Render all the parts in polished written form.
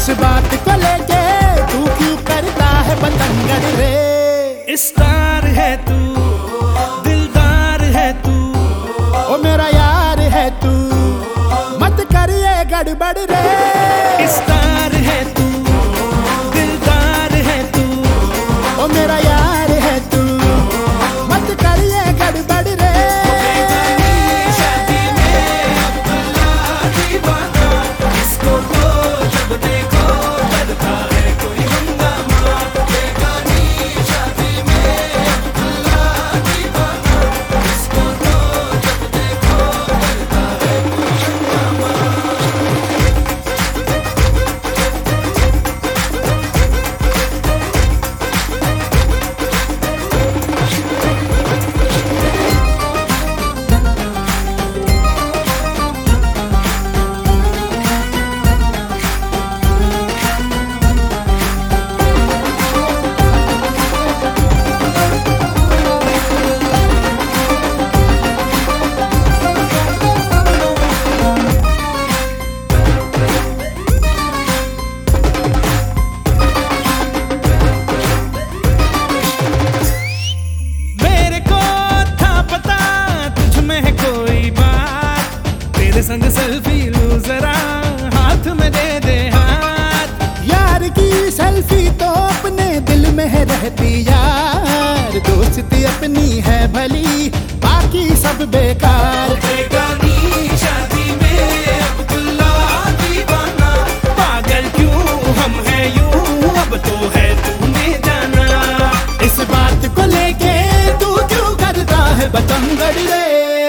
इस बात को लेके तू क्यों करता है बतंगड़ रे? स्टार है तू, दिलदार है तू, ओ मेरा यार है तू, मत करिए गड़बड़ रे। स्टार है तू, दिलदार है तू, ओ मेरा यार है तू, मत करिए गड़बड़ रे। शादी में अब्दुल्ला दीवाना, इसको तो जब देखो करता है कोई हंगामा। बेगानी शादी में अब्दुल्ला दीवाना, इसको तो जब देखो करता है कोई हंगामा। संग सेल्फी लूं जरा, हाथ में दे दे हाथ। यार की सेल्फी तो अपने दिल में है रहती यार, दोस्ती अपनी है भली बाकी सब बेकार। बेगानी शादी में अब्दुल्ला दीवाना, पागल क्यों हम हैं यूं, अब तो है तूने जाना। इस बात को लेके तू क्यों करता है बतंगड़ रे?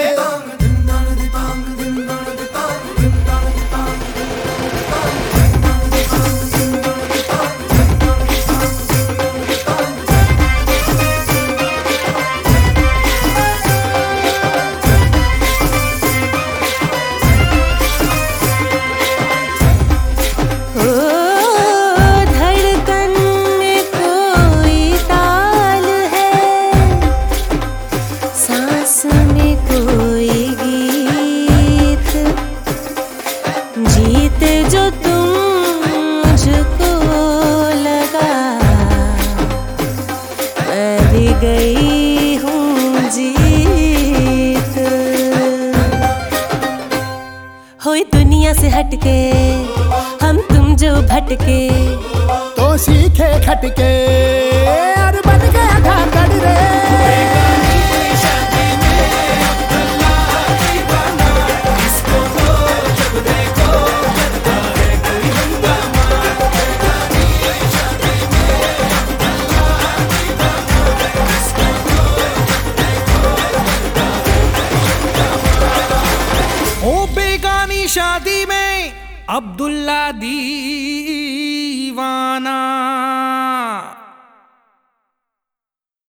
जीत जो तुम मुझको लगा, मैं भी गई हूँ जीत। होई दुनिया से हटके हम तुम जो भटके, तो सीखे खटके और बन गया धाकड़ रे। बेगानी शादी में अब्दुल्ला दीवाना।